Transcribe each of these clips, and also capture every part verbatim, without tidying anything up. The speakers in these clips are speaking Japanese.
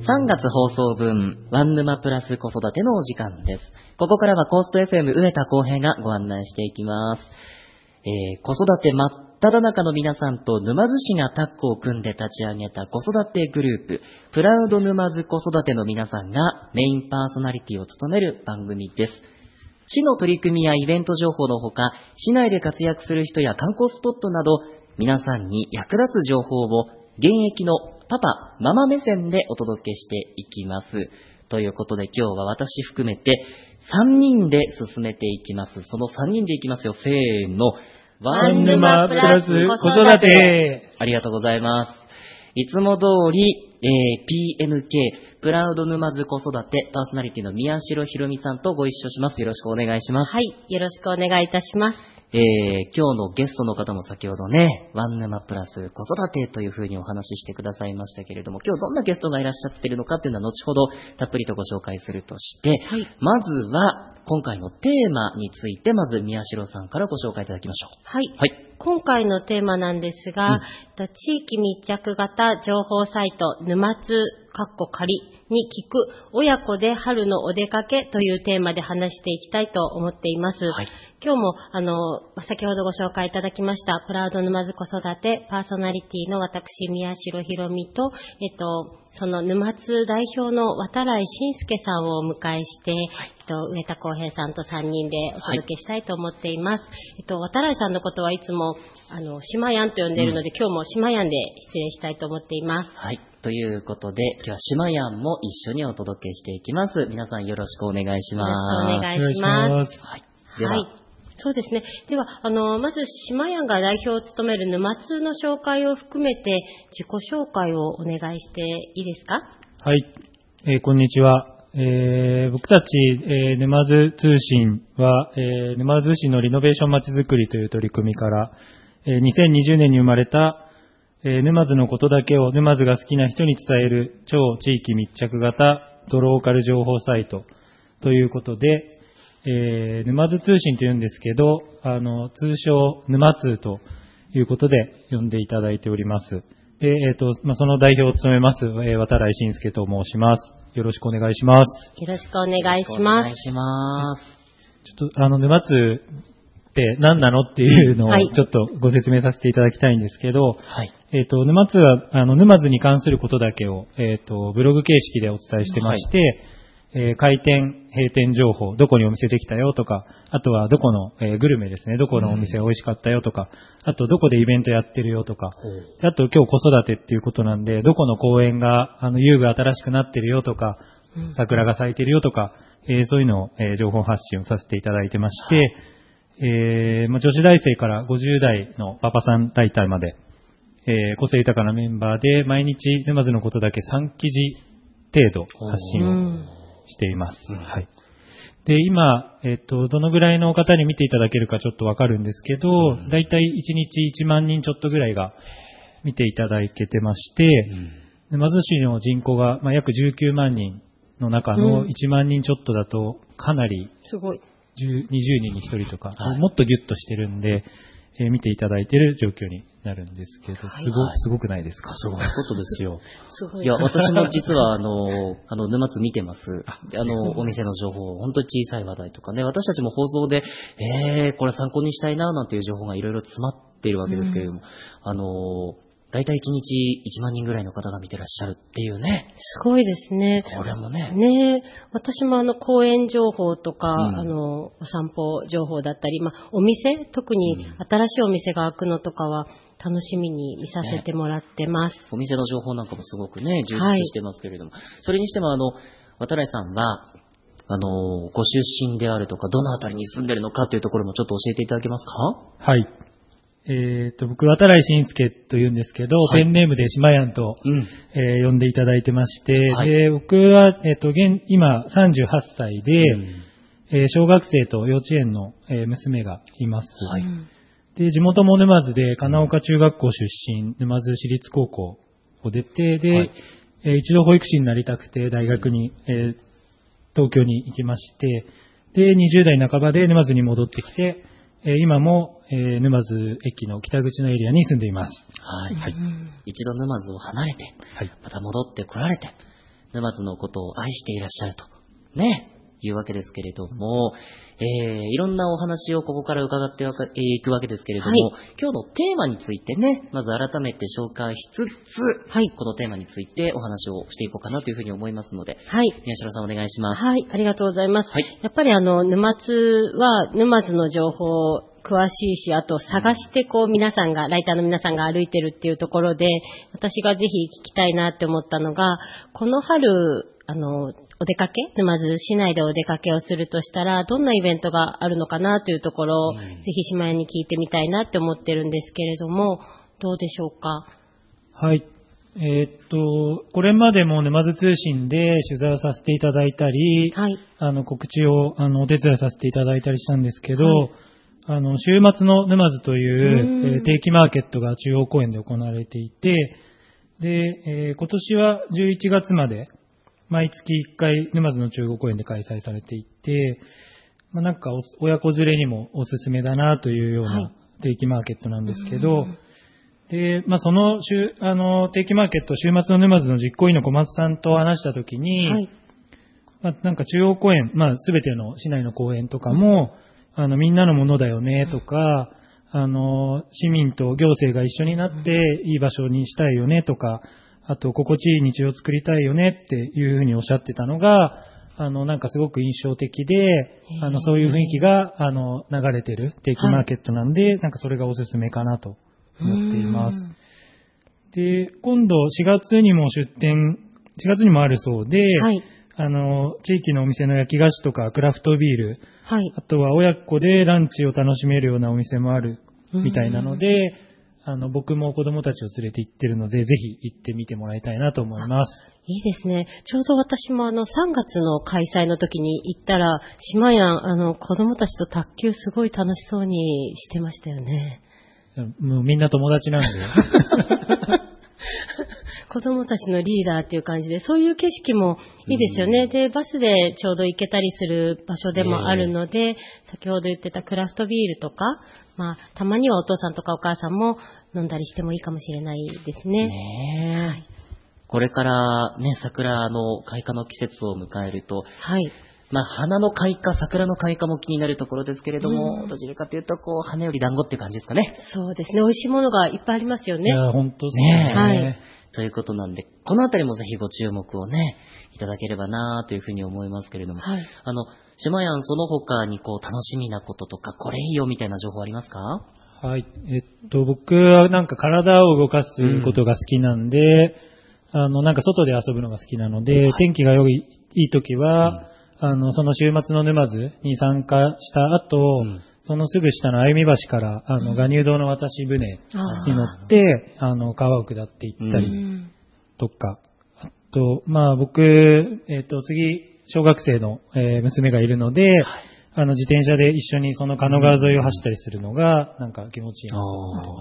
さんがつ放送分、ワンヌマプラス子育てのお時間です。ここからはコースト エフエム 上田浩平がご案内していきます。えー、子育て真っただ中の皆さんと沼津市がタッグを組んで立ち上げた子育てグループ、プラウド沼津子育ての皆さんがメインパーソナリティを務める番組です。市の取り組みやイベント情報のほか、市内で活躍する人や観光スポットなど、皆さんに役立つ情報を現役のパパ、ママ目線でお届けしていきます。ということで今日は私含めてさんにんで進めていきます。そのさんにんでいきますよ。せーの。 ワンヌマプラス子育て。 ありがとうございます。いつも通り、えー、ピーエヌケー、プラウド沼津子育てパーソナリティの宮代ひろみさんとご一緒します。よろしくお願いします。 はい、よろしくお願いいたします。 えー、今日のゲストの方も先ほどね、ワンヌマプラス子育てというふうにお話ししてくださいましたけれども、今日どんなゲストがいらっしゃっているのかっていうのは後ほどたっぷりとご紹介するとして、はい、まずは今回のテーマについてまず宮代さんからご紹介いただきましょう。 はい。はい、今回のテーマなんですが、うん、地域密着型情報サイト沼津かっこ仮に聞く親子で春のお出かけというテーマで話していきたいと思っています。はい、今日もあの先ほどご紹介いただきましたプラウド沼津子育てパーソナリティの私宮代ひろみと、えっとその沼津代表の渡来信介さんをお迎えして、はい、えっと上田浩平さんとさんにんでお届けしたいと思っています。はい、えっと渡来さんのことはいつもあの島やんと呼んでいるので、うん、今日も島やんで失礼したいと思っています。 はい。ということで、今日は島やんも一緒にお届けしていきます。皆さんよろしくお願いします。 よろしくお願いします。 はい。では、はい、 そうですね。では、あの、まず、島やんが代表を務める沼津の紹介を含めて、自己紹介をお願いしていいですか？ はい。えー、こんにちは。えー、僕たち、えー、沼津通信は、えー、沼津市のリノベーションまちづくりという取り組みから、えー、にせんにじゅうねんに生まれた、えー、沼津のことだけを沼津が好きな人に伝える超地域密着型ドローカル情報サイトということで、えー、沼津通信というんですけど、あの通称沼通ということで呼んでいただいております。で、えっと、まあ、その代表を務めます、えー、渡来信介と申します。よろしくお願いします。 よろしくお願いします。 お願いします。 ちょっとあの沼津って何なのっていうのをちょっとご説明させていただきたいんですけど、はい、えっと、沼津は、あの、沼津に関することだけを、えっと、ブログ形式でお伝えしてまして、はい、えー、開店、閉店情報、どこにお店できたよとか、あとはどこの、えー、グルメですね、どこのお店が美味しかったよとか、うん、あとどこでイベントやってるよとか、うん、あと今日子育てっていうことなんで、どこの公園が、あの、遊具新しくなってるよとか、うん、桜が咲いてるよとか、えー、そういうのを、えー、情報発信をさせていただいてまして、はいえーまあ、女子大生からごじゅう代のパパさんライターまで、えー、個性豊かなメンバーで毎日沼津のことだけさん記事程度発信をしています。はい。で、今、えっと、どのぐらいの方に見ていただけるかちょっとわかるんですけど、うん、だいたいいちにちいちまんにんちょっとぐらいが見ていただけてまして、うん、沼津市の人口が、まあ、約じゅうきゅうまんにんの中のいちまんにんちょっとだとかなり、 すごい。 にじゅうにんにひとりとか、はい、もっとギュッとしてるんで、えー、見ていただいている状況になるんですけど、すご、はい、すごくないですか？ すごいことですよ。すごい。いや、私も実はあの、あの、沼津見てます。あの、お店の情報、本当に小さい話題とかね、私たちも放送で、えー、これ参考にしたいな、なんていう情報がいろいろ詰まっているわけですけれども、うん、あの、だいたいいちにちいちまんにんぐらいの方が見てらっしゃるっていうね。 すごいですね。 これもね。 ね私もあの公園情報とか、うん、あの、お散歩情報だったり、まあ、お店、特に新しいお店が開くのとかは楽しみに見させてもらってます。ね、 お店の情報なんかもすごくね、充実してますけれども。はい、それにしてもあの、渡来さんは、あの、ご出身であるとか、どのあたりに住んでるのかというところもちょっと教えていただけますか？ はい。えっと、僕、渡来信介と言うんですけど、はい、ペンネームで島やんと、うんえー、呼んでいただいてまして、はい、で僕は、えっと、現、今さんじゅうはっさいで、うんえー、小学生と幼稚園の、えー、娘がいます。はい、で、地元も沼津で、金岡中学校出身、沼津市立高校を出て、で、はいえー、一度保育士になりたくて、大学に、えー、東京に行きまして、で、にじゅう代半ばで沼津に戻ってきて、今も、えー、沼津駅の北口のエリアに住んでいます。 はい。はい、一度沼津を離れて、はい、また戻ってこられて、 沼津のことを愛していらっしゃると、ね、いうわけですけれども、えー、いろんなお話をここから伺っていくわけですけれども、はい、今日のテーマについてね、まず改めて紹介しつつ、はい、このテーマについてお話をしていこうかなというふうに思いますので、はい、宮代さんお願いします。 はい、ありがとうございます。はい、やっぱりあの、沼津は、沼津の情報詳しいし、あと探してこう皆さんが、ライターの皆さんが歩いてるっていうところで、私がぜひ聞きたいなって思ったのが、この春、あの、お出かけ、沼津市内でお出かけをするとしたら、どんなイベントがあるのかなというところを、うん、ぜひ島屋に聞いてみたいなって思ってるんですけれども、どうでしょうか。 はい。えー、っと、これまでも沼津通信で取材をさせていただいたり、はい、あの告知をあのお手伝いさせていただいたりしたんですけど、はい、あの週末の沼津という、えー、定期マーケットが中央公園で行われていて、で、えー、今年はじゅういちがつまで毎月いっかい沼津の中央公園で開催されていて、まあ、なんか親子連れにもおすすめだなというような定期マーケットなんですけど、はい、で、まあ、その週あの定期マーケット週末の沼津の実行委員の小松さんと話したときに、はい、まあ、なんか中央公園、まあ、すべての市内の公園とかも、うん、あのみんなのものだよねとか、あの市民と行政が一緒になっていい場所にしたいよねとか、あと、心地いい日常を作りたいよねっていうふうにおっしゃってたのが、あの、なんかすごく印象的で、あの、そういう雰囲気が、あの、流れてる定期マーケットなんで、はい、なんかそれがおすすめかなと思っています。で、今度しがつにも出店、しがつにもあるそうで、はい、あの、地域のお店の焼き菓子とかクラフトビール、はい、あとは親子でランチを楽しめるようなお店もあるみたいなので、あの、僕も子供たちを連れて行ってるので、ぜひ行ってみてもらいたいなと思います。 いいですね。ちょうど私もあの、さんがつの開催の時に行ったら、島やん、あの、子供たちと卓球すごい楽しそうにしてましたよね。 もうみんな友達なんで。 子供たちのリーダーっていう感じで、そういう景色もいいですよね。で、バスでちょうど行けたりする場所でもあるので、先ほど言ってたクラフトビールとか、まあ、たまにはお父さんとかお母さんも飲んだりしてもいいかもしれないですね。 ねえ、はい、これからね、桜の開花の季節を迎えると、はい。まあ、花の開花、桜の開花も気になるところですけれども、うん、どちらかというと、こう、花より団子っていう感じですかね。 そうですね。美味しいものがいっぱいありますよね。 いや、本当ですね。 はい。 ということなんで、このあたりもぜひご注目をね、いただければなというふうに思いますけれども、はい、あの、島やん、その他にこう、楽しみなこととか、これいいよみたいな情報ありますか？ はい。えっと、僕はなんか体を動かすことが好きなんで、うん、あの、なんか外で遊ぶのが好きなので、はい、天気が良い、いい時は、うん、あの、その週末の沼津に参加した後、うん、そのすぐ下の歩み橋から、あの、ガニュー堂の渡し船に乗って、あの、川を下って行ったりとか、うん、あと、まあ僕、えっと、次、小学生の、えー、娘がいるので、はい、あの、自転車で一緒にその神奈川沿いを走ったりするのが、なんか気持ちいいなと思ってます。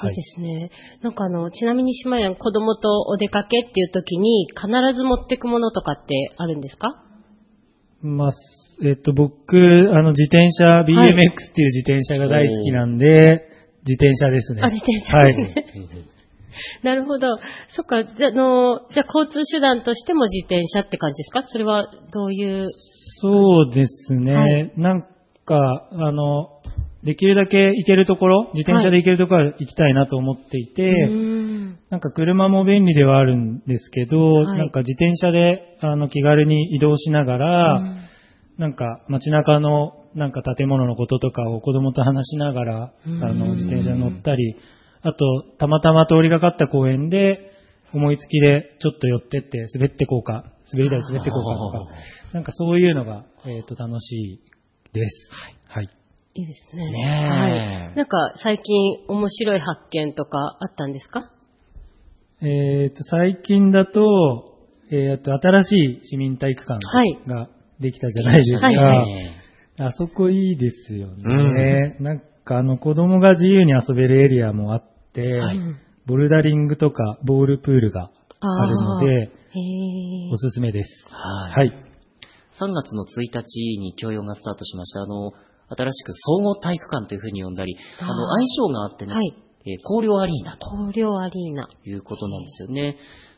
はい、いいですね。なんかあの、ちなみに島やん、子供とお出かけっていう時に、必ず持ってくものとかってあるんですか？ まあ、えっと、僕、あの、自転車、ビーエムエックス っていう自転車が大好きなんで、はい、自転車ですね。 あ、自転車ですね。はい。なるほど。そっか、じゃあ、の、じゃあ交通手段としても自転車って感じですか？それはどういう？ そうですね。はい、なんか、あの、できるだけ行けるところ、自転車で行けるところは行きたいなと思っていて、はい、なんか車も便利ではあるんですけど、はい、なんか自転車であの気軽に移動しながら、なんか街中のなんか建物のこととかを子供と話しながら、あの自転車に乗ったり、あとたまたま通りがかった公園で思いつきでちょっと寄ってって滑ってこうか、滑り台滑ってこうかとか、なんかそういうのが、えーと、楽しいです。はい。はい、 いいですね。ねはい。なんか最近面白い発見とかあったんですか？ えーと、最近だと、えーと、新しい市民体育館ができたじゃないですか。はいはい、あそこいいですよね。うん、なんかあの子供が自由に遊べるエリアもあって、はい、ボルダリングとかボールプールがあるので、おすすめです。はい。はい、 さんがつのついたちに教養がスタートしました。あの、新しく総合体育館というふうに呼んだり、あの、相性があってね、はい、えー、広陵アリーナと。 広陵アリーナ。 いうことなんですよね。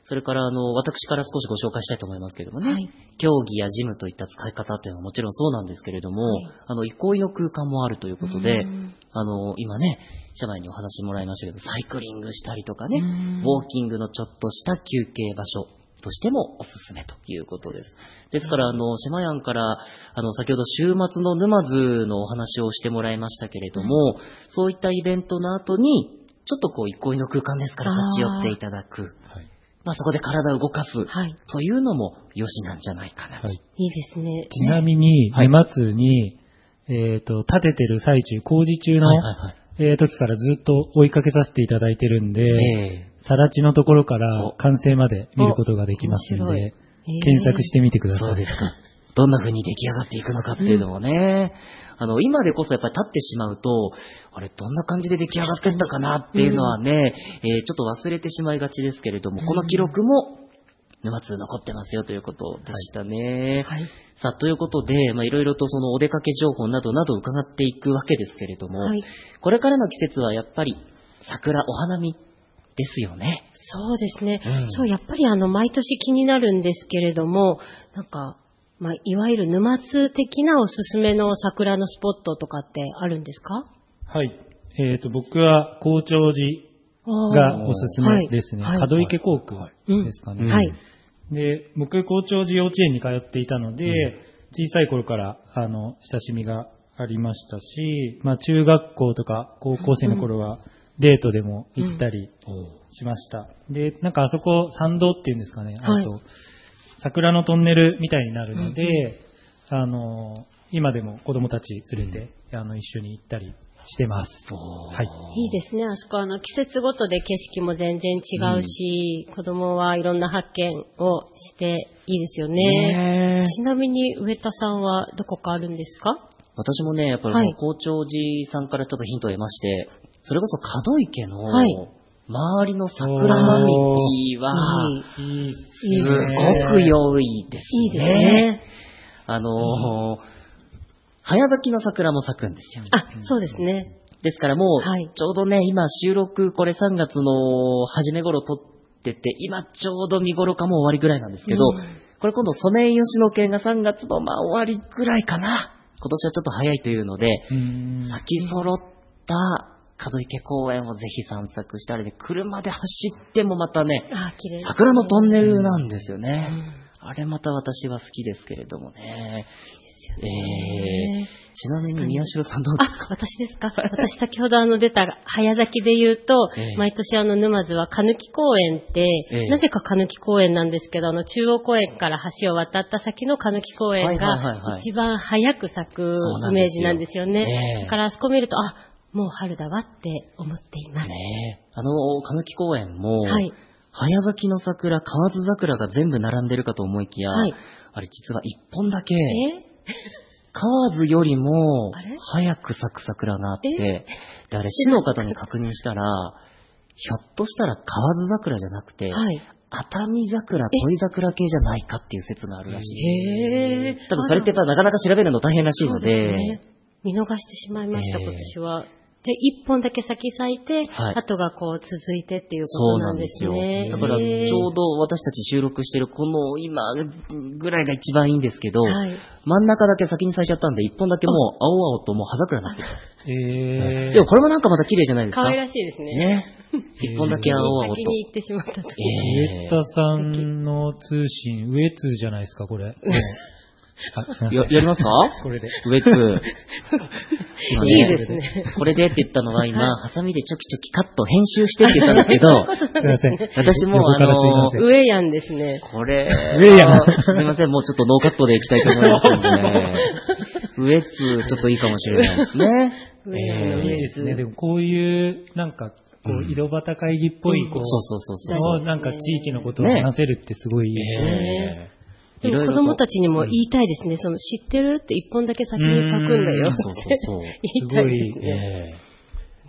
それからあの私から少しご紹介したいと思いますけれどもね、はい、競技やジムといった使い方っていうのはもちろんそうなんですけれども、はい、あの憩いの空間もあるということで、あの今ね社内にお話もらいましたけど、サイクリングしたりとかね、ウォーキングのちょっとした休憩場所としてもおすすめということです。ですからあのシェマヤンからあの先ほど週末の沼津のお話をしてもらいましたけれども、うん、そういったイベントの後にちょっとこう憩いの空間ですから立ち寄っていただく、はい、まあ、そこで体を動かす、はい、というのも良しなんじゃないかなと、はい、 いいですね。 ちなみに沼津に、えー、と建ててる最中工事中の、はいはいはい、えー、時からずっと追いかけさせていただいてるんで、えー、更地のところから完成まで見ることができますので、検索してみてください。 そうですか。どんな風に出来上がっていくのかっていうのもね、うん、あの今でこそやっぱり立ってしまうと、あれどんな感じで出来上がってんだかなっていうのはね、うん、えー、ちょっと忘れてしまいがちですけれども、この記録も沼津残ってますよということでしたね。はいはい、さあということで、まあいろいろとそのお出かけ情報などなど伺っていくわけですけれども、はい、これからの季節はやっぱり桜、お花見ですよね。 そうですね。うん、そうやっぱりあの毎年気になるんですけれども、なんか。まあ、いわゆる沼津的なおすすめの桜のスポットとかってあるんですか？ はい。えっと、僕は高長寺がおすすめですね。はい、門池校区ですかね。はい。で、僕、高長寺幼稚園に通っていたので、うん、小さい頃から、あの、親しみがありましたし、まあ、中学校とか高校生の頃は、デートでも行ったりしました。うん、で、なんかあそこ、参道っていうんですかね。あと、はい、桜のトンネルみたいになるので、うん、あの今でも子供たち連れて、うん、あの一緒に行ったりしてます。 はい、いいですね。あそこあの季節ごとで景色も全然違うし、うん、子供はいろんな発見をしていいですよね。ちなみに上田さんはどこかあるんですか？ 私もね、やっぱり高長寺さんからちょっとヒントを得まして、それこそ門池の、はい、周りの桜並木は、すごく良いですね。いいですね。あのー、早咲きの桜も咲くんですよ。 あ、そうですね。 ですからもう、はい、ちょうどね、今収録、これさんがつの初め頃撮ってて、今ちょうど見頃かも終わりぐらいなんですけど、うん、これ今度ソメイヨシノ系がさんがつのまあ終わりぐらいかな。今年はちょっと早いというので、咲き揃った門池公園をぜひ散策したりね、車で走ってもまたね、あ、綺麗ですね、桜のトンネルなんですよね、うん、あれまた私は好きですけれどもね。いいですよね。えー、ちなみに宮代さんどうですか？ あ、私ですか？私先ほどあの出た早咲きで言うと、えー、毎年あの沼津は狸公園って、えー、なぜか狸公園なんですけど、あの中央公園から橋を渡った先の狸公園が一番早く咲くイメージなんですよね。えー、だからあそこ見ると、あ、もう春だわって思っています。 ね、あの狸公園も、はい、早咲きの桜、河津桜が全部並んでるかと思いきや、はい、あれ実は一本だけ、河津よりも早く咲く桜があって、であれ市の方に確認したら、ひょっとしたら河津桜じゃなくて、はい、熱海桜、恋桜系じゃないかっていう説があるらしい。へー。ただそれってなかなか調べるの大変らしいので、そうですね、 見逃してしまいました、今年は。じゃあ一本だけ咲き咲いて、はい、あとがこう続いてっていうことなんですね。 そうなんですよ。だからちょうど私たち収録してるこの今ぐらいが一番いいんですけど、はい、真ん中だけ先に咲いちゃったんで、一本だけもう青々ともう葉桜になってる。えー、でもこれもなんかまた綺麗じゃないですか。 可愛らしいですね。 ね。一本だけ青々と。 先に行ってしまったと。 上田さんの通信、上通じゃないですか、これ。 や, やりますか？ これで。 上通。 いいですね。 これでって言ったのは今、ハサミでチョキチョキカット編集してって言ったんですけど、 すいません。 私もあのー、上やんですね。 これ、 上やん。 すいません、もうちょっとノーカットでいきたいと思いますね。上通、ちょっといいかもしれないですね。 上やんの上通。 いいですね。でもこういう、なんか、こう、井戸端会議っぽい、こう、 そうそうそうそう。 なんか地域のことを話せるってすごいいいですね。 でも子供たちにも言いたいですね。その知ってるって一本だけ先に咲くんだよって。そうそうそう。言いたいですね。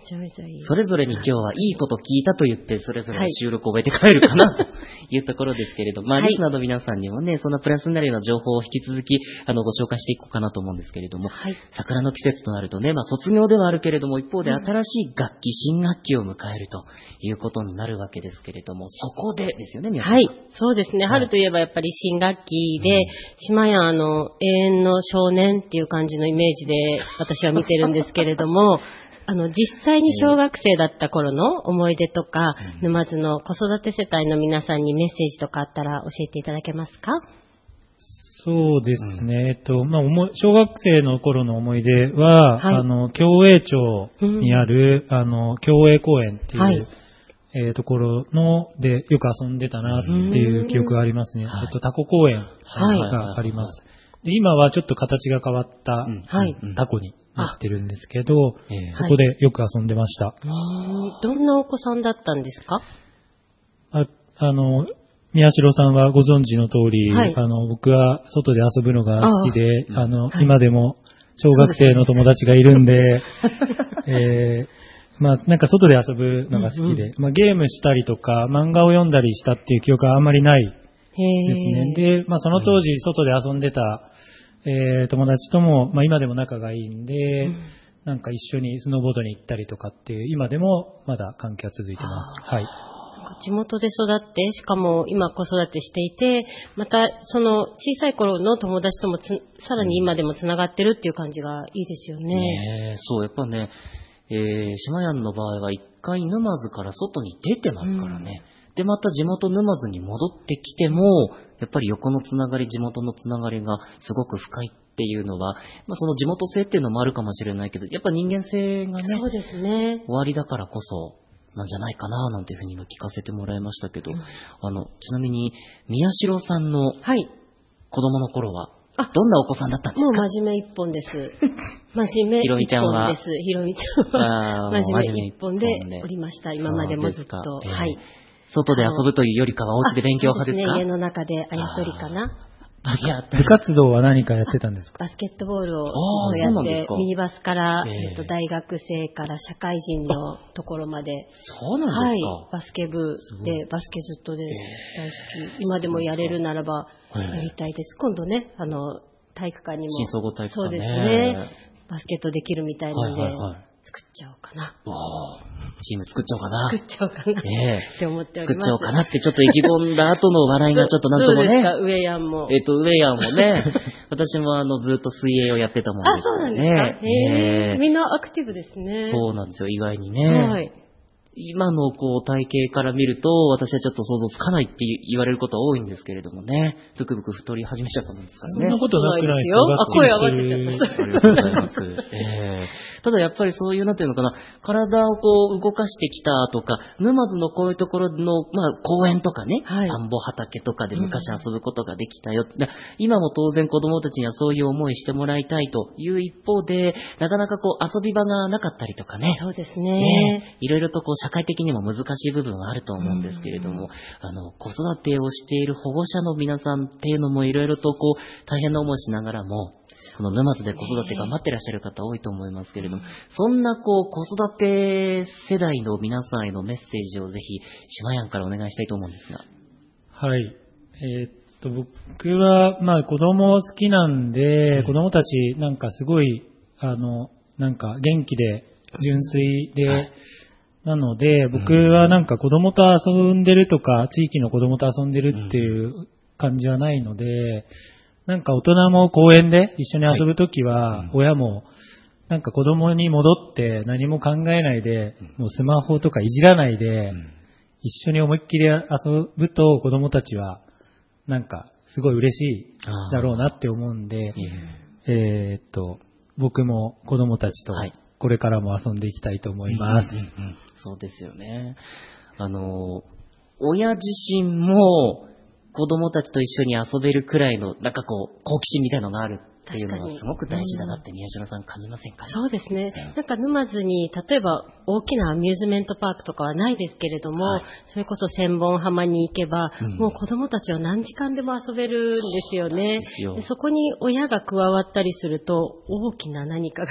めちゃめちゃいい。 それぞれに今日はいいこと聞いたと言って、それぞれ収録を終えて帰るかな、というところですけれども、まあ、リスナーの皆さんにもね、そんなプラスになるような情報を引き続き、あの、ご紹介していこうかなと思うんですけれども、はい、桜の季節となるとね、まあ、卒業ではあるけれども、一方で新しい楽器、新学期を迎えるということになるわけですけれども、そこでですよね、皆さん。 はい、そうですね。春といえばやっぱり新学期で、うん、島やあの、永遠の少年っていう感じのイメージで私は見てるんですけれども、あの、実際に小学生だった頃の思い出とか、うん、沼津の子育て世帯の皆さんにメッセージとかあったら教えていただけますか？ そうですね。うん、えっと、まあ、小学生の頃の思い出は、はい、あの、共栄町にある、うん、あの、共栄公園っていう、はい、えー、ところの、で、よく遊んでたなっていう記憶がありますね。はい、えっと、タコ公園があります。で、今はちょっと形が変わったタコになってるんですけど、そこでよく遊んでました。はい、 どんなお子さんだったんですか？ あ、あの、宮代さんはご存知の通り、はい、あの、僕は外で遊ぶのが好きで、あ, あの、はい、今でも小学生の友達がいるんで、えー、まあ、なんか外で遊ぶのが好きで、うんうん、まあ、ゲームしたりとか、漫画を読んだりしたっていう記憶はあんまりないですね。で、まあ、その当時外で遊んでた、えー、友達とも、まあ、今でも仲がいいんで、うん、なんか一緒にスノーボードに行ったりとかっていう、今でもまだ関係は続いてます。はい。 地元で育って、しかも今子育てしていて、またその小さい頃の友達ともつさらに今でもつながってるっていう感じがいいですよね。 ねえ、そう、やっぱね、えー、島屋の場合は一回沼津から外に出てますからね。うん、で、また地元沼津に戻ってきても、やっぱり横のつながり、地元のつながりがすごく深いっていうのは、まあ、その地元性っていうのもあるかもしれないけど、やっぱ人間性がね、 そうですね。 終わりだからこそ、なんじゃないかななんていうふうに今聞かせてもらいましたけど、うん、あの、ちなみに、宮代さんの子供の頃は、はい、どんなお子さんだったんですか？ もう真面目一本です。真面目一本です。ひろみちゃんは。ひろみちゃんは真面目一本でおりました。今までもずっと。えー、はい。 外で遊ぶというよりかはお家で勉強派ですか？ そうですね、家の中であやとりかな。 部活動は何かやってたんですか？ バスケットボールをやって、ミニバスから、えーえっと、大学生から社会人のところまで。 そうなんですか？はい。 バスケ部で、バスケずっとで大好き。今でもやれるならばやりたいです。今度ね、あの、体育館にも。 新総合体育館ね。 そうですね。バスケットできるみたいなんで。はいはいはい、作っちゃおうかな。 チーム作っちゃおうかな。 作っちゃおうかな。ええー、って思っております。 作っちゃおうかなってちょっと意気込んだ後の笑いがちょっとなんともね。 そうですか、上やんも。 えっと、上やんもね。私もあの、ずっと水泳をやってたもんですからね。 あ、そうなんですか。ええー、みんなアクティブですね。 そうなんですよ、意外にね。はい。今のこう体型から見ると、私はちょっと想像つかないって言われることは多いんですけれどもね。ブクブク太り始めちゃったもんですからね。 そんなことなくないですよ。 あ、声上がってちゃった。 ありがとうございます。えー、ただやっぱりそういう、なんていうのかな、体をこう動かしてきたとか、沼津のこういうところの、まあ公園とかね、はい、田んぼ畑とかで昔遊ぶことができたよ。うん、今も当然子供たちにはそういう思いしてもらいたいという一方で、なかなかこう遊び場がなかったりとかね。 そうですね。 ね、いろいろとこう社会的にも難しい部分はあると思うんですけれども、あの、子育てをしている保護者の皆さんっていうのもいろいろとこう、大変な思いしながらも、この沼津で子育て頑張ってらっしゃる方多いと思いますけれども、そんなこう、子育て世代の皆さんへのメッセージをぜひ、島やんからお願いしたいと思うんですが。 はい。えー、っと、僕は、まあ子供好きなんで、うん、子供たちなんかすごい、あの、なんか元気で、純粋で、はい、なので、僕はなんか子供と遊んでるとか、地域の子供と遊んでるっていう感じはないので、なんか大人も公園で一緒に遊ぶときは、親もなんか子供に戻って何も考えないで、もうスマホとかいじらないで、一緒に思いっきり遊ぶと子供たちは、なんかすごい嬉しいだろうなって思うんで、えーっと、僕も子供たちと、はい、これからも遊んでいきたいと思います。うんうんうん、 そうですよね。あの、親自身も子供たちと一緒に遊べるくらいの、なんかこう、好奇心みたいなのがあるっていうのはすごく大事だなって宮代さん感じませんか？ そうですね。なんか沼津に、例えば大きなアミューズメントパークとかはないですけれども、はい、それこそ千本浜に行けば、うん、もう子供たちは何時間でも遊べるんですよね。 そ, でそこに親が加わったりすると、大きな何かが出て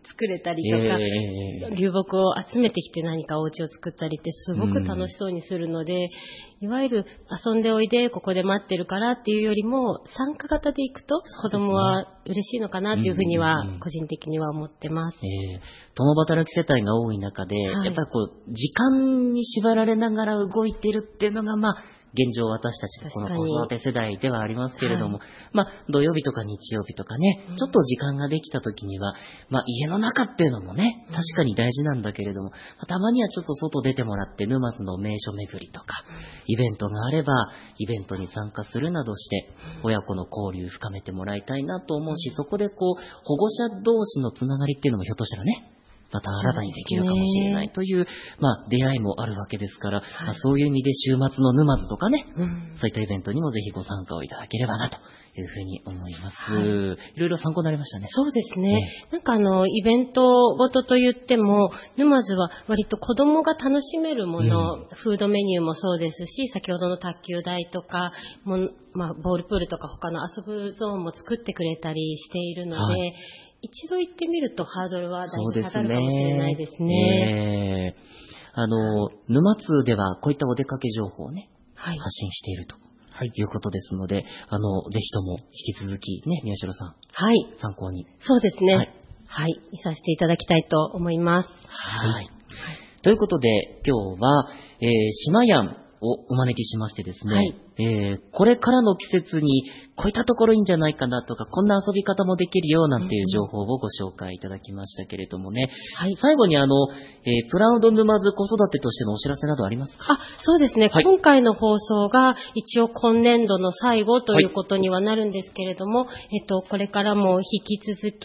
作れたりとか、えー、流木を集めてきて何かお家を作ったりってすごく楽しそうにするので、うん、いわゆる遊んでおいでここで待ってるからっていうよりも参加型で行くと子供は嬉しいのかなっていうふうには個人的には思ってます。 えー、共働き世帯が多い中で、はい、やっぱりこう時間に縛られながら動いてるっていうのがまあ現状私たちのこの子育て世代ではありますけれども、はい、まあ土曜日とか日曜日とかね、うん、ちょっと時間ができた時には、まあ家の中っていうのもね、確かに大事なんだけれども、うん、たまにはちょっと外出てもらって沼津の名所巡りとか、イベントがあればイベントに参加するなどして親子の交流深めてもらいたいなと思うし、そこでこう保護者同士のつながりっていうのもひょっとしたらね、また新たにできるかもしれないという、まあ、出会いもあるわけですから、はい、まあ、そういう意味で週末の沼津とかね、うん、そういったイベントにもぜひご参加をいただければなというふうに思います。はい、いろいろ参考になりましたね。 そうですね。ね、なんかあの、イベントごとと言っても、沼津は割と子供が楽しめるもの、うん、フードメニューもそうですし、先ほどの卓球台とか、もまあ、ボールプールとか他の遊ぶゾーンも作ってくれたりしているので、はい、一度行ってみるとハードルはだいぶ下がるかもしれないですね。そうですね。 えー、あの、沼津ではこういったお出かけ情報をね、はい、発信しているということですので、あの、ぜひとも引き続きね、宮代さん。はい。参考に。 そうですね。はい。はい。見させていただきたいと思います。 はい。はい、ということで、今日は、えー、島やんをお招きしましてですね、はい、えー、これからの季節にこういったところいいんじゃないかなとか、こんな遊び方もできるよなんていう情報をご紹介いただきましたけれどもね、はい、最後にあの、えー、プラウド沼津子育てとしてのお知らせなどありますか？ あ、そうですね、はい、今回の放送が一応今年度の最後ということにはなるんですけれども、はい、えっと、これからも引き続き、うん、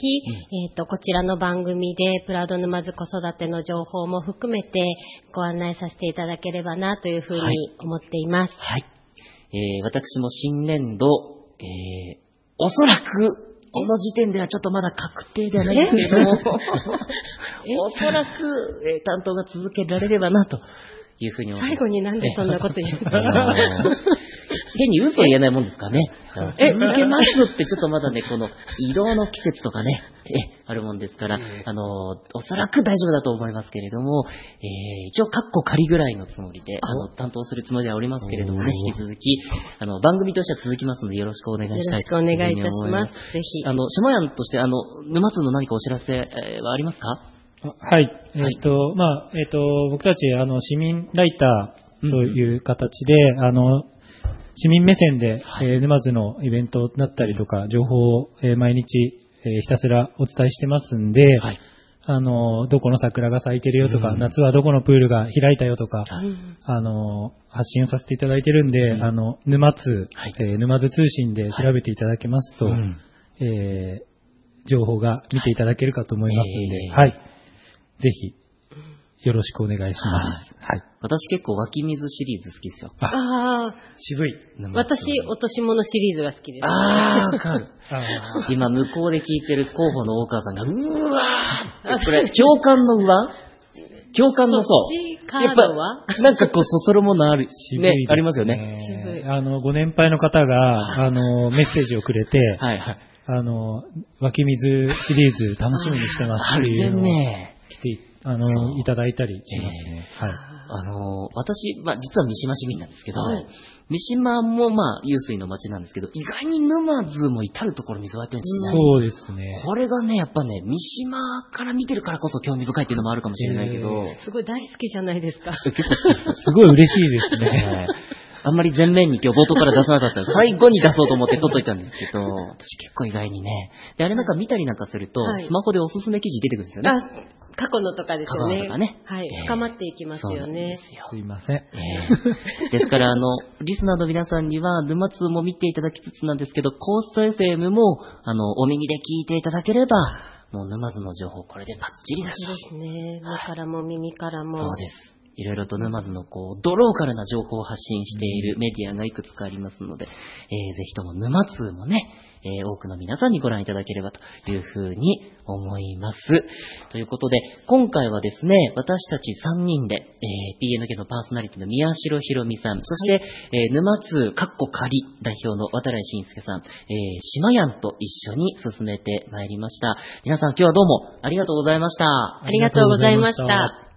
えっと、こちらの番組でプラウド沼津子育ての情報も含めてご案内させていただければなというふうに思っています。 はい、はい、えー、私も新年度、えー、おそらく、この時点ではちょっとまだ確定ではないんですけれども、おそらく、えー、担当が続けられればなというふうに思います。 最後になんでそんなこと言うんですか？ 変に嘘を言えないもんですかね。え、続けますってちょっとまだね、この移動の季節とかね、え、あるもんですから、あの、おそらく大丈夫だと思いますけれども、えー、一応カッコ仮ぐらいのつもりで、あの、担当するつもりではおりますけれどもね、引き続き、あの、番組としては続きますのでよろしくお願いしたいと思います。 よろしくお願いいたします。ぜひ。 あの、下屋として、あの、沼津の何かお知らせはありますか？ はい。えっ、ー、と、はい、まあ、えっ、ー、と、僕たち、あの、市民ライターという形で、うん、あの、市民目線で、はい、えー、沼津のイベントだったりとか、情報を、えー、毎日、えー、ひたすらお伝えしてますんで、はい、あの、どこの桜が咲いてるよとか、うん、夏はどこのプールが開いたよとか、はい、あの、発信させていただいてるんで、うん、あの、沼津、はい、えー、沼津通信で調べていただけますと、はい、えー、情報が見ていただけるかと思いますので、はい。ぜひ、よろしくお願いします。はい。 私結構湧き水シリーズ好きですよ。 ああ。 渋い。 私、落とし物シリーズが好きです。 ああ、わかる。今、向こうで聞いてる候補の大川さんが、うーわーこれ、共感の輪共感のそう。やっぱ、なんかこう、そそるものある。渋い、ね。ありますよね。 渋い。あの、ご年配の方が、あの、メッセージをくれて、はいはい。あの、湧き水シリーズ楽しみにしてますっていうのを来てあの、いただいたりしますね。はい。 あの、私、まあ、実は三島市民なんですけど、はい、三島もまあ、湧水の町なんですけど、意外に沼津も至るところ水湧いてるんですね。そうですね。 これがね、やっぱね、三島から見てるからこそ興味深いっていうのもあるかもしれないけど。えー、すごい大好きじゃないですか。 すごい嬉しいですね。 あんまり前面に今日冒頭から出さなかったら最後に出そうと思って撮っといたんですけど、私結構意外にね。で、あれなんか見たりなんかすると、はい、スマホでおすすめ記事出てくるんですよね。 あ、過去のとかですよね。 過去のとかね。 はい、えー。深まっていきますよね。 すよすいません。えー、ですから、あの、リスナーの皆さんには、沼津も見ていただきつつなんですけど、コースト エフエム も、あの、お耳で聞いていただければ、もう沼津の情報これでバッチリだし。 そうですね。目からも耳からも。 そうです。 いろいろと沼津のこう、ドローカルな情報を発信しているメディアがいくつかありますので、えー、ぜひとも沼津もね、えー、多くの皆さんにご覧いただければというふうに思います。ということで、今回はですね、私たちさんにんで、えー、ピーエヌケー のパーソナリティの宮代ひろみさん、そして、えー、沼津かっこ仮代表の渡来慎介さん、えー、島やんと一緒に進めてまいりました。皆さん今日はどうもありがとうございました。 ありがとうございました。